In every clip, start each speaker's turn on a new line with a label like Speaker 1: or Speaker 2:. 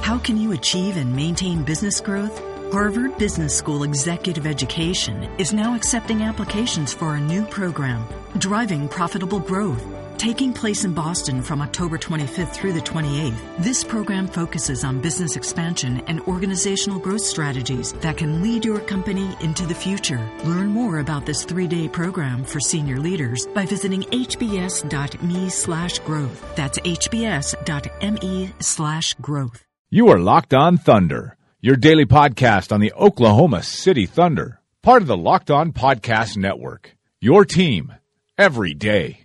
Speaker 1: How can you achieve and maintain business growth? Harvard Business School Executive Education is now accepting applications for a new program, Driving Profitable Growth, taking place in Boston from October 25th through the 28th. This program focuses on business expansion and organizational growth strategies that can lead your company into the future. Learn more about this 3-day program for senior leaders by visiting hbs.me/growth. That's hbs.me/growth.
Speaker 2: You are Locked On Thunder, your daily podcast on the Oklahoma City Thunder, part of the Locked On Podcast Network. Your team every day.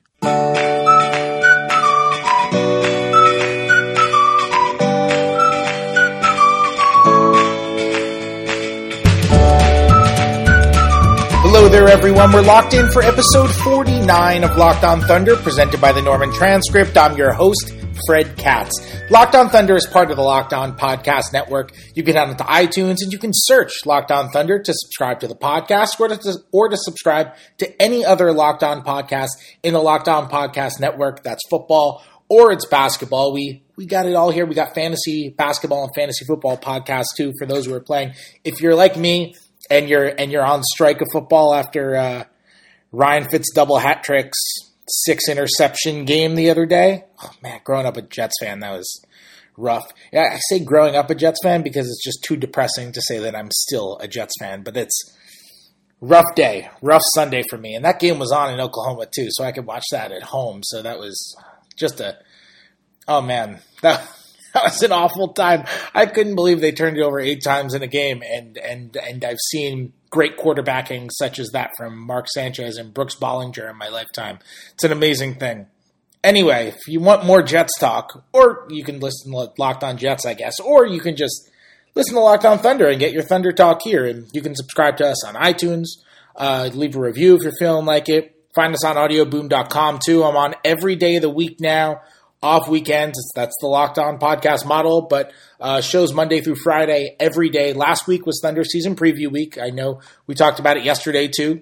Speaker 3: Hello there, everyone. We're locked in for episode 49 of Locked On Thunder, presented by the Norman Transcript. I'm your host, Fred Katz. Locked On Thunder is part of the Locked On Podcast Network. You can head onto iTunes and you can search Locked On Thunder to subscribe to the podcast or to subscribe to any other Locked On podcast in the Locked On Podcast Network. That's football or it's basketball. We got it all here. We got fantasy basketball and fantasy football podcasts too for those who are playing. If you're like me and you're on strike of football after Ryan Fitz double hat tricks, 6 interception game the other day. Oh man, growing up a Jets fan, that was rough. Yeah, I say growing up a Jets fan because it's just too depressing to say that I'm still a Jets fan, but it's rough day, rough Sunday for me. And that game was on in Oklahoma too, so I could watch that at home. So that was just that was an awful time. I couldn't believe they turned it over 8 times in a game, and I've seen great quarterbacking such as that from Mark Sanchez and Brooks Bollinger in my lifetime. It's an amazing thing. Anyway, if you want more Jets talk, or you can listen to Locked On Jets, I guess, or you can just listen to Locked On Thunder and get your Thunder talk here, and you can subscribe to us on iTunes, leave a review if you're feeling like it. Find us on audioboom.com too. I'm on every day of the week now. Off weekends, that's the Locked On podcast model, but shows Monday through Friday every day. Last week was Thunder season preview week. I know we talked about it yesterday too,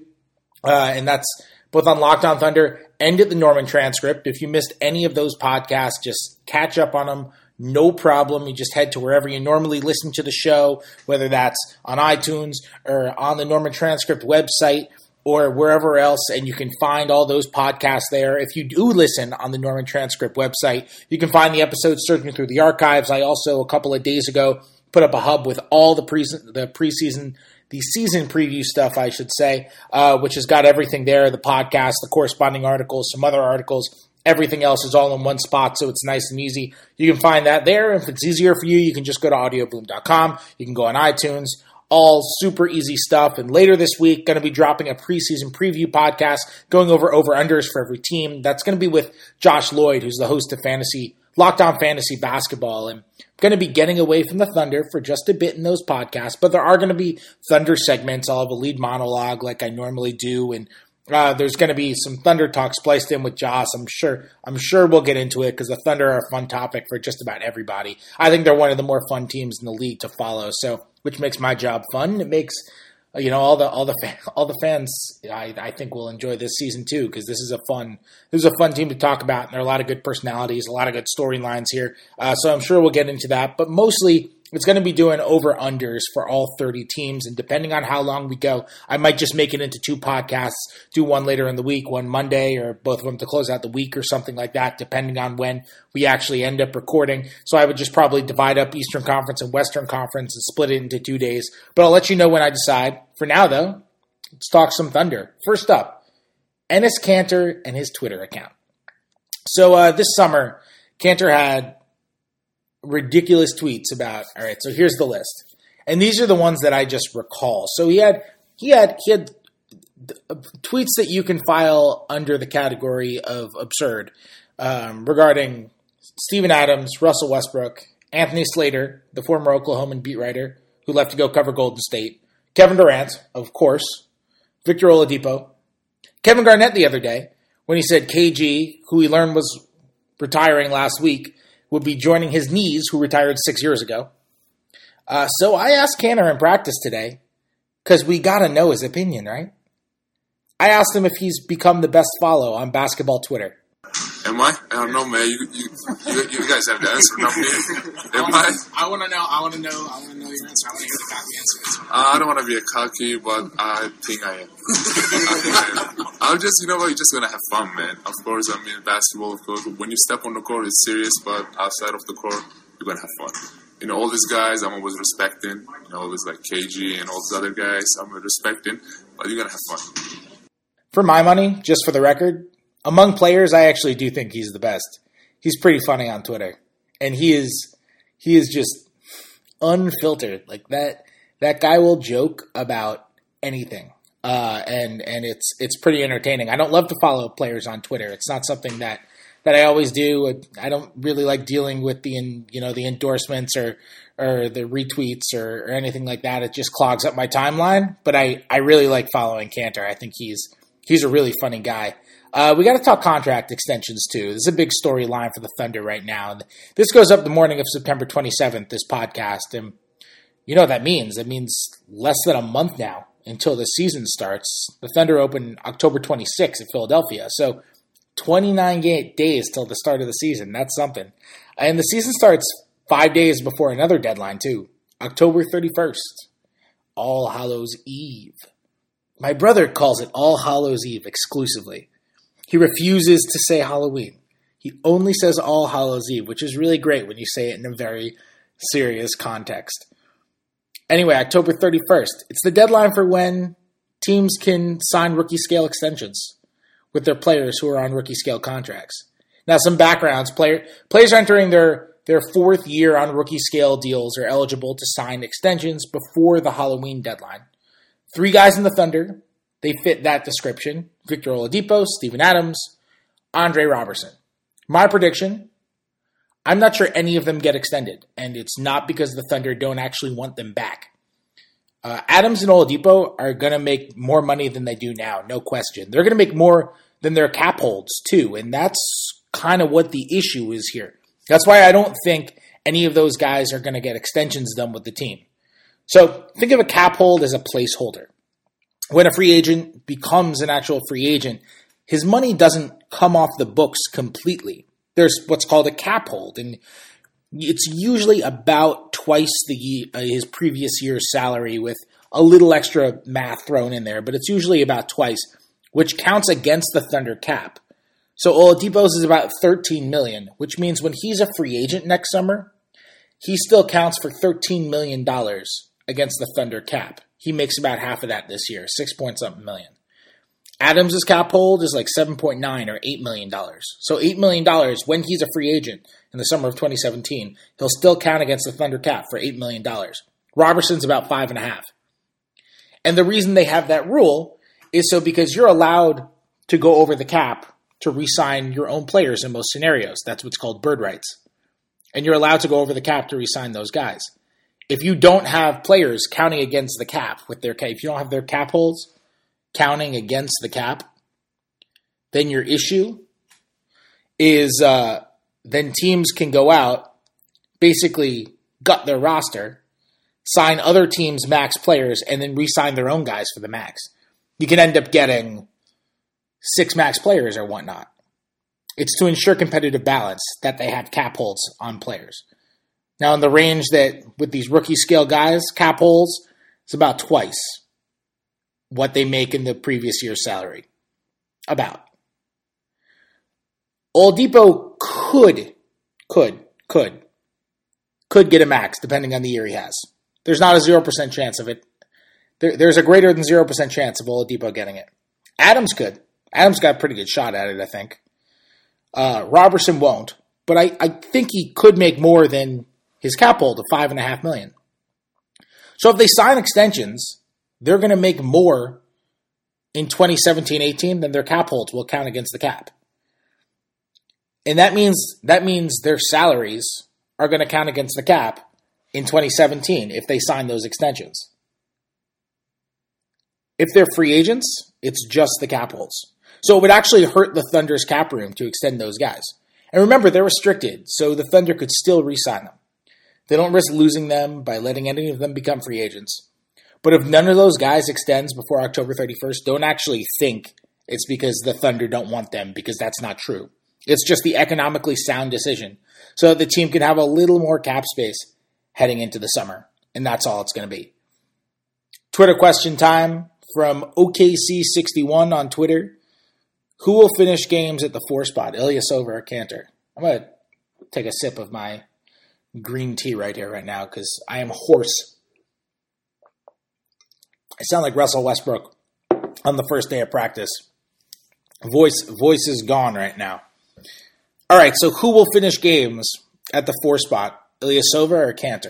Speaker 3: and that's both on Locked On Thunder and at the Norman Transcript. If you missed any of those podcasts, just catch up on them. No problem. You just head to wherever you normally listen to the show, whether that's on iTunes or on the Norman Transcript website, or wherever else, and you can find all those podcasts there. If you do listen on the Norman Transcript website, you can find the episodes searching through the archives. I also, a couple of days ago, put up a hub with all the season preview stuff, I should say, which has got everything there, the podcast, the corresponding articles, some other articles. Everything else is all in one spot, so it's nice and easy. You can find that there. If it's easier for you, you can just go to audioboom.com. You can go on iTunes. All super easy stuff. And later this week, going to be dropping a preseason preview podcast going over-unders for every team. That's going to be with Josh Lloyd, who's the host of Locked On Fantasy Basketball. And I'm going to be getting away from the Thunder for just a bit in those podcasts, but there are going to be Thunder segments. I'll have a lead monologue like I normally do, and there's going to be some Thunder talk spliced in with Josh. I'm sure we'll get into it because the Thunder are a fun topic for just about everybody. I think they're one of the more fun teams in the league to follow, so which makes my job fun. It makes all the fans I think will enjoy this season too, because this is a fun team to talk about, and there are a lot of good personalities, a lot of good storylines here. So I'm sure we'll get into that, but mostly it's going to be doing over-unders for all 30 teams, and depending on how long we go, I might just make it into 2 podcasts, do one later in the week, one Monday, or both of them to close out the week or something like that, depending on when we actually end up recording. So I would just probably divide up Eastern Conference and Western Conference and split it into 2 days. But I'll let you know when I decide. For now, though, let's talk some Thunder. First up, Enes Kanter and his Twitter account. So this summer, Kanter had ridiculous tweets about, all right, so here's the list. And these are the ones that I just recall. So he had tweets that you can file under the category of absurd regarding Steven Adams, Russell Westbrook, Anthony Slater, the former Oklahoman beat writer who left to go cover Golden State, Kevin Durant, of course, Victor Oladipo, Kevin Garnett the other day when he said KG, who he learned was retiring last week, would be joining his knees, who retired 6 years ago. So I asked Kanter in practice today, because we got to know his opinion, right? I asked him if he's become the best follow on basketball Twitter.
Speaker 4: Am I? I don't know, man. You guys have to answer, not me. Am I?
Speaker 5: I
Speaker 3: I want to know your answer. I want to hear the cocky answer.
Speaker 4: I don't want to be a cocky, but I think I am. I'm just, you just going to have fun, man. Of course, basketball, of course, when you step on the court, it's serious, but outside of the court, you're going to have fun. All these guys I'm always respecting, always like KG and all these other guys I'm respecting, but you're going to have fun.
Speaker 3: For my money, just for the record, among players, I actually do think he's the best. He's pretty funny on Twitter, and he is just unfiltered. Like that guy will joke about anything, and it's pretty entertaining. I don't love to follow players on Twitter. It's not something that I always do. I don't really like dealing with the endorsements or the retweets or anything like that. It just clogs up my timeline. But I really like following Kanter. I think he's a really funny guy. We got to talk contract extensions, too. This is a big storyline for the Thunder right now. This goes up the morning of September 27th, this podcast. And you know what that means? That means less than a month now until the season starts. The Thunder open October 26th at Philadelphia. So 29 days till the start of the season. That's something. And the season starts 5 days before another deadline, too. October 31st. All Hallows Eve. My brother calls it All Hallows Eve exclusively. He refuses to say Halloween. He only says All Hallows Eve, which is really great when you say it in a very serious context. Anyway, October 31st. It's the deadline for when teams can sign rookie scale extensions with their players who are on rookie scale contracts. Now, some backgrounds. Players entering their fourth year on rookie scale deals are eligible to sign extensions before the Halloween deadline. 3 guys in the Thunder. They fit that description. Victor Oladipo, Steven Adams, Andre Robertson. My prediction, I'm not sure any of them get extended, and it's not because the Thunder don't actually want them back. Adams and Oladipo are going to make more money than they do now, no question. They're going to make more than their cap holds, too, and that's kind of what the issue is here. That's why I don't think any of those guys are going to get extensions done with the team. So think of a cap hold as a placeholder. When a free agent becomes an actual free agent, his money doesn't come off the books completely. There's what's called a cap hold, and it's usually about twice his previous year's salary with a little extra math thrown in there, but it's usually about twice, which counts against the Thunder cap. So Oladipo's is about $13 million, which means when he's a free agent next summer, he still counts for $13 million against the Thunder cap. He makes about half of that this year, 6-point-something million. Adams' cap hold is like 7.9 or $8 million. So $8 million when he's a free agent in the summer of 2017, he'll still count against the Thunder cap for $8 million. Robertson's about 5.5. And the reason they have that rule is so because you're allowed to go over the cap to re-sign your own players in most scenarios. That's what's called bird rights. And you're allowed to go over the cap to re-sign those guys. If you don't have players counting against the cap with their cap, if you don't have their cap holds counting against the cap, then your issue is then teams can go out, basically gut their roster, sign other teams' max players, and then re-sign their own guys for the max. You can end up getting 6 max players or whatnot. It's to ensure competitive balance that they have cap holds on players. Now, in the range that with these rookie scale guys, cap holds, it's about twice what they make in the previous year's salary. About. Oladipo could get a max depending on the year he has. There's not a 0% chance of it. There's a greater than 0% chance of Oladipo getting it. Adams could. Adams got a pretty good shot at it, I think. Robertson won't, but I think he could make more than his cap hold of $5.5 million. So if they sign extensions, they're going to make more in 2017-18 than their cap holds will count against the cap. And that means their salaries are going to count against the cap in 2017 if they sign those extensions. If they're free agents, it's just the cap holds. So it would actually hurt the Thunder's cap room to extend those guys. And remember, they're restricted, so the Thunder could still re-sign them. They don't risk losing them by letting any of them become free agents. But if none of those guys extends before October 31st, don't actually think it's because the Thunder don't want them, because that's not true. It's just the economically sound decision, so that the team can have a little more cap space heading into the summer. And that's all it's going to be. Twitter question time from OKC61 on Twitter. Who will finish games at the 4 spot, Ilyasova or Kanter? I'm going to take a sip of my green tea right here, right now, because I am hoarse. I sound like Russell Westbrook on the first day of practice. Voice is gone right now. All right, so who will finish games at the 4 spot, Ilyasova or Kanter?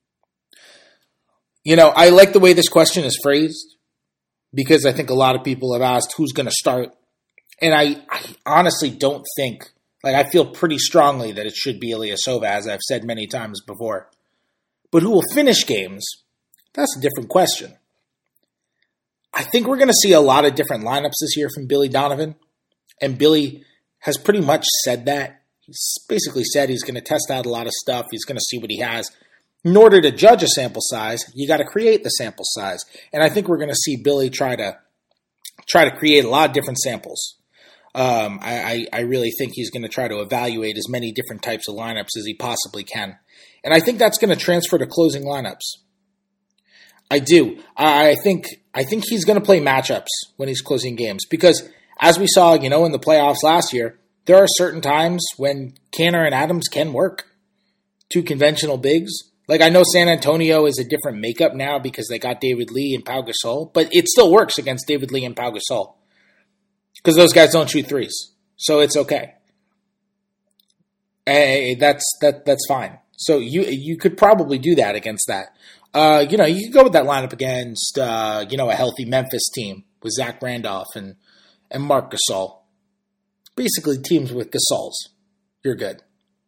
Speaker 3: You know, I like the way this question is phrased because I think a lot of people have asked who's going to start. And I honestly don't think, like, I feel pretty strongly that it should be Ilyasova, as I've said many times before. But who will finish games? That's a different question. I think we're going to see a lot of different lineups this year from Billy Donovan. And Billy has pretty much said that. He's basically said he's going to test out a lot of stuff. He's going to see what he has. In order to judge a sample size, you got to create the sample size. And I think we're going to see Billy try to create a lot of different samples. I really think he's going to try to evaluate as many different types of lineups as he possibly can. And I think that's going to transfer to closing lineups. I do. I think he's going to play matchups when he's closing games because as we saw, in the playoffs last year, there are certain times when Kanter and Adams can work. 2 conventional bigs. Like, I know San Antonio is a different makeup now because they got David Lee and Pau Gasol, but it still works against David Lee and Pau Gasol because those guys don't shoot threes, so it's okay. That's fine. So you could probably do that against that. You could go with that lineup against a healthy Memphis team with Zach Randolph and Marc Gasol. Basically, teams with Gasols. You're good.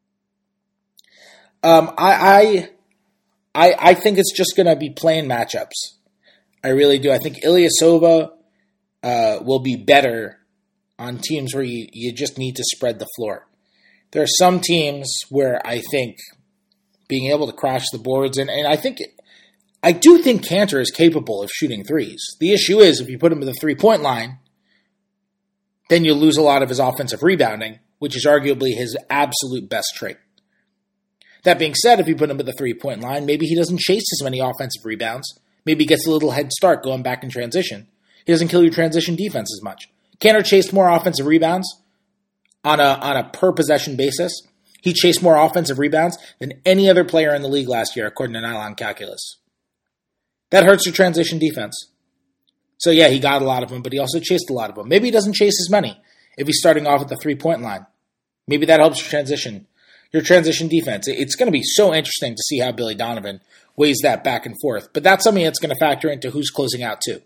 Speaker 3: I think it's just going to be plain matchups. I really do. I think Ilyasova will be better on teams where you just need to spread the floor. There are some teams where I think being able to crash the boards, and I do think Kanter is capable of shooting threes. The issue is if you put him at the 3-point line, then you lose a lot of his offensive rebounding, which is arguably his absolute best trait. That being said, if you put him at the 3-point line, maybe he doesn't chase as many offensive rebounds. Maybe he gets a little head start going back in transition. He doesn't kill your transition defense as much. Kanter chased more offensive rebounds on a per-possession basis. He chased more offensive rebounds than any other player in the league last year, according to Nylon Calculus. That hurts your transition defense. So yeah, he got a lot of them, but he also chased a lot of them. Maybe he doesn't chase as many if he's starting off at the 3-point line. Maybe that helps your transition defense. It's going to be so interesting to see how Billy Donovan weighs that back and forth. But that's something that's going to factor into who's closing out too.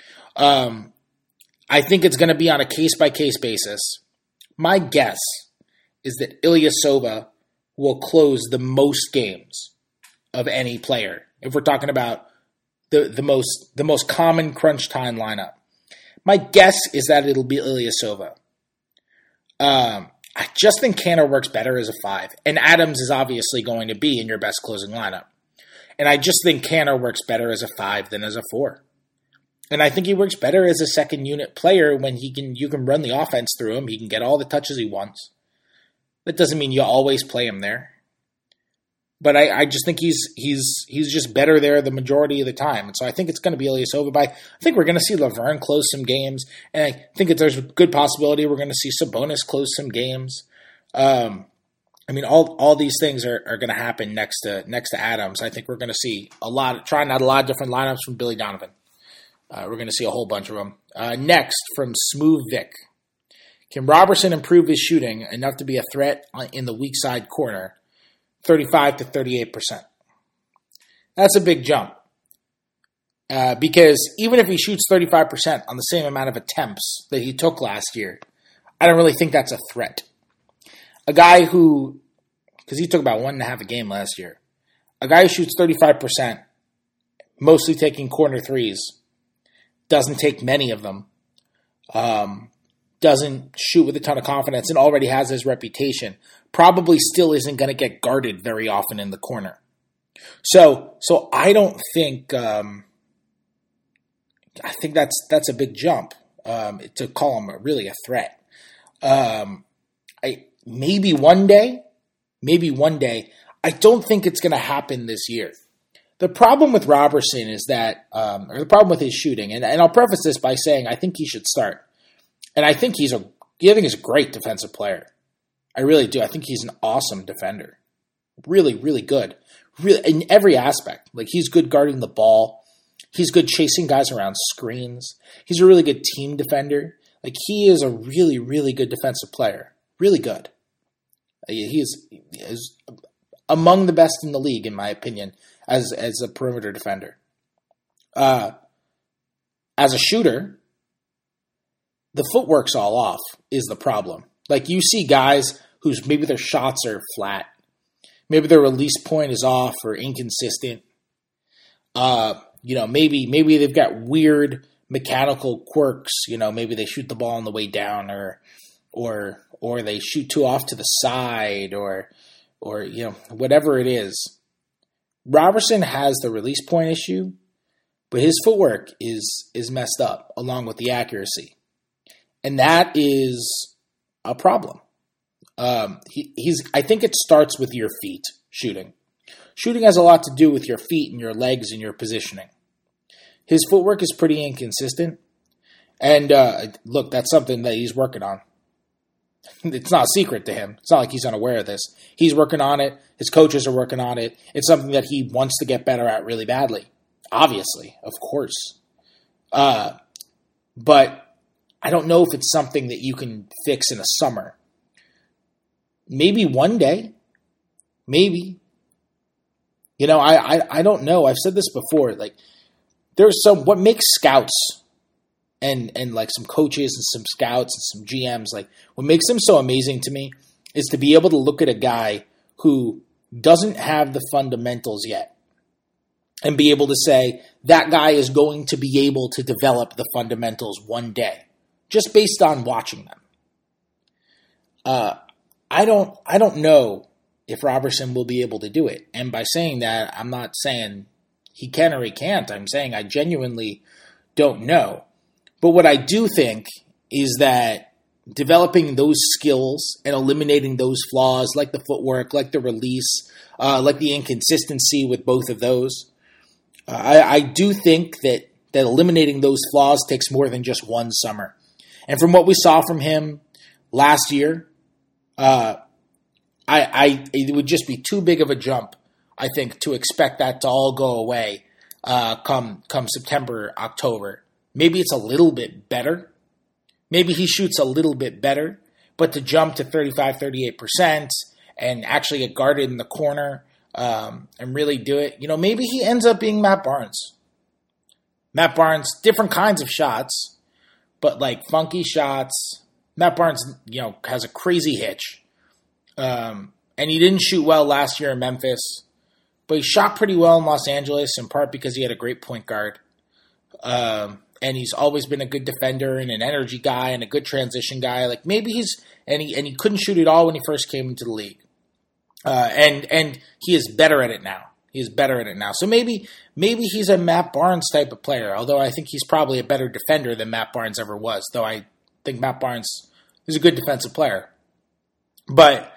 Speaker 3: I think it's going to be on a case-by-case basis. My guess is that Ilyasova will close the most games of any player. If we're talking about the most common crunch time lineup. My guess is that it'll be Ilyasova. I just think Kanter works better as a 5. And Adams is obviously going to be in your best closing lineup. And I just think Kanter works better as a 5 than as a 4. And I think he works better as a second unit player when you can run the offense through him. He can get all the touches he wants. That doesn't mean you always play him there. But I just think he's just better there the majority of the time. And so I think it's going to be Ilyasova. But I think we're going to see Laverne close some games. And I think that there's a good possibility we're going to see Sabonis close some games. All these things are going to happen next to Adams. I think we're going to see trying out a lot of different lineups from Billy Donovan. We're going to see a whole bunch of them. Next, from Smooth Vic. Can Robertson improve his shooting enough to be a threat in the weak side corner? 35 to 38%. That's a big jump. Because even if he shoots 35% on the same amount of attempts that he took last year, I don't really think that's a threat. A guy who, because he took about 1.5 a game last year, a guy who shoots 35%, mostly taking corner threes, doesn't take many of them, doesn't shoot with a ton of confidence, and already has his reputation, probably still isn't going to get guarded very often in the corner. So I don't think I think that's a big jump to call him really a threat. Maybe one day I don't think it's going to happen this year. The problem with Robertson is that, or the problem with his shooting, and I'll preface this by saying I think he should start. And I think he's a great defensive player. I really do. I think he's an awesome defender. Really, really good. Really, in every aspect. Like, he's good guarding the ball. He's good chasing guys around screens. He's a really good team defender. Like, he is a really, really good defensive player. Really good. He is among the best in the league, in my opinion, as a perimeter defender. As a shooter, the footwork's all off is the problem. Like, you see guys whose maybe their shots are flat. Maybe their release point is off or inconsistent. Maybe they've got weird mechanical quirks. Maybe they shoot the ball on the way down, or they shoot too off to the side, or whatever it is. Robertson has the release point issue, but his footwork is messed up along with the accuracy, and that is a problem. I think it starts with your feet shooting. Shooting has a lot to do with your feet and your legs and your positioning. His footwork is pretty inconsistent. And look, that's something that he's working on. It's not a secret to him. It's not like he's unaware of this. He's working on it. His coaches are working on it. It's something that he wants to get better at really badly. Obviously, of course. But I don't know if it's something that you can fix in a summer. Maybe one day. Maybe. I don't know. I've said this before. Like, what makes scouts and like some coaches and some scouts and some GMs, like, what makes them so amazing to me is to be able to look at a guy who doesn't have the fundamentals yet and be able to say that guy is going to be able to develop the fundamentals one day, just based on watching them. I don't know if Robertson will be able to do it. And by saying that, I'm not saying he can or he can't. I'm saying I genuinely don't know. But what I do think is that developing those skills and eliminating those flaws, like the footwork, like the release, like the inconsistency with both of those, I do think that eliminating those flaws takes more than just one summer. And from what we saw from him last year, it would just be too big of a jump, I think, to expect that to all go away come September, October. Maybe it's a little bit better. Maybe he shoots a little bit better, but to jump to 35, 38% and actually get guarded in the corner and really do it, maybe he ends up being Matt Barnes. Matt Barnes, different kinds of shots, but like funky shots. Matt Barnes, has a crazy hitch. And he didn't shoot well last year in Memphis, but he shot pretty well in Los Angeles, in part because he had a great point guard. And he's always been a good defender and an energy guy and a good transition guy. Like, maybe he couldn't shoot it all when he first came into the league. And he is better at it now. So maybe he's a Matt Barnes type of player, although I think he's probably a better defender than Matt Barnes ever was, though I think Matt Barnes is a good defensive player. But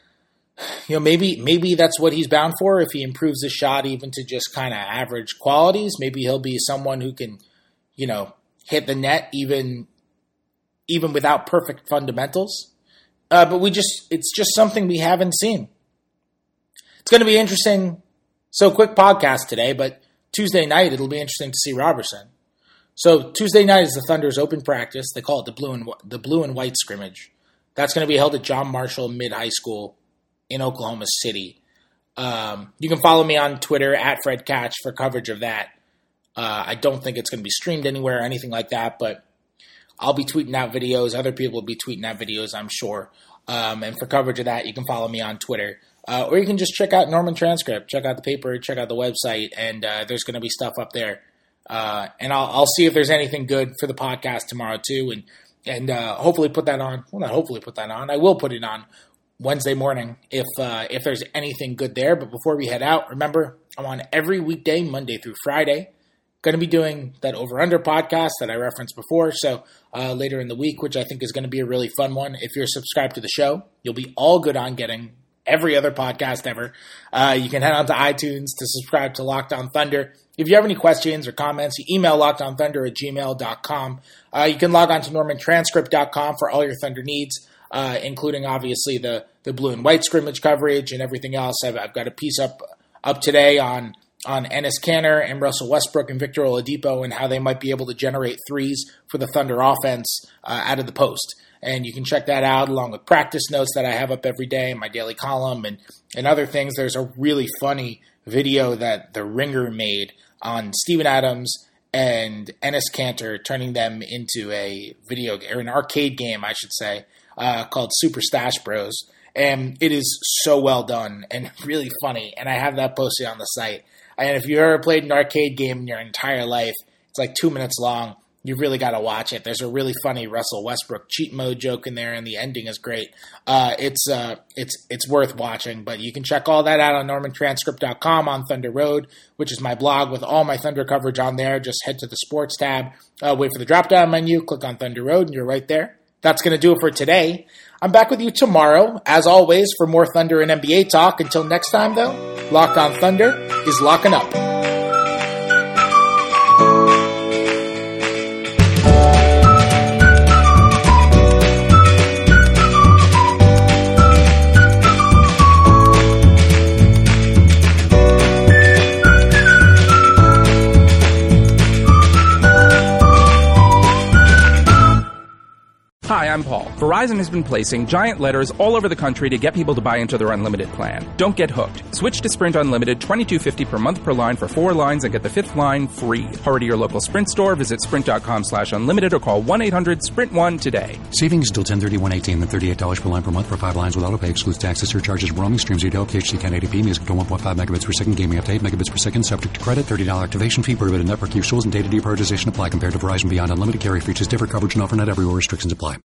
Speaker 3: maybe that's what he's bound for. If he improves his shot even to just kind of average qualities, maybe he'll be someone who can, hit the net even without perfect fundamentals. But it's just something we haven't seen. It's going to be interesting. So, quick podcast today, but Tuesday night it'll be interesting to see Robertson. So Tuesday night is the Thunder's open practice. They call it the blue and white scrimmage. That's going to be held at John Marshall Mid-High School in Oklahoma City. You can follow me on Twitter at Fred Catch for coverage of that. I don't think it's going to be streamed anywhere or anything like that, but I'll be tweeting out videos. Other people will be tweeting out videos, I'm sure. And for coverage of that, you can follow me on Twitter. Or you can just check out Norman Transcript, check out the paper, check out the website, and there's going to be stuff up there. And I'll see if there's anything good for the podcast tomorrow too, and hopefully put that on. Well, not hopefully put that on. I will put it on Wednesday morning if there's anything good there. But before we head out, remember, I'm on every weekday, Monday through Friday. Going to be doing that over-under podcast that I referenced before, so later in the week, which I think is going to be a really fun one. If you're subscribed to the show, you'll be all good on getting every other podcast ever. You can head on to iTunes to subscribe to Locked On Thunder. If you have any questions or comments, you email lockedonthunder@gmail.com. You can log on to normantranscript.com for all your Thunder needs, including obviously the blue and white scrimmage coverage and everything else. I've got a piece up today on Enes Kanter and Russell Westbrook and Victor Oladipo and how they might be able to generate threes for the Thunder offense out of the post. And you can check that out along with practice notes that I have up every day in my daily column and other things. There's a really funny video that The Ringer made on Steven Adams and Enes Kanter, turning them into a video or an arcade game, I should say, called Super Stash Bros. And it is so well done and really funny. And I have that posted on the site. And if you've ever played an arcade game in your entire life, it's like 2 minutes long. You've really got to watch it. There's a really funny Russell Westbrook cheat mode joke in there, and the ending is great. It's worth watching, but you can check all that out on normantranscript.com on Thunder Road, which is my blog with all my Thunder coverage on there. Just head to the sports tab, wait for the drop-down menu, click on Thunder Road, and you're right there. That's going to do it for today. I'm back with you tomorrow, as always, for more Thunder and NBA talk. Until next time, though, Locked On Thunder is locking up.
Speaker 5: Hi, I'm Paul. Verizon has been placing giant letters all over the country to get people to buy into their unlimited plan. Don't get hooked. Switch to Sprint Unlimited, $22.50 per month per line for 4 lines and get the 5th line free. Hurry to your local Sprint store, visit sprint.com/unlimited or call 1-800-SPRINT1 today.
Speaker 6: Savings until 10/31/18, then $38 per line per month for 5 lines with autopay. Excludes taxes, surcharges, roaming, streams, video, HD, 1080p, music to 1.5 megabits per second, gaming up to 8 megabits per second, subject to credit, $30 activation fee, prohibited network use rules, and data deprioritization apply compared to Verizon Beyond. Unlimited carrier features differ, coverage and offer not everywhere, restrictions apply.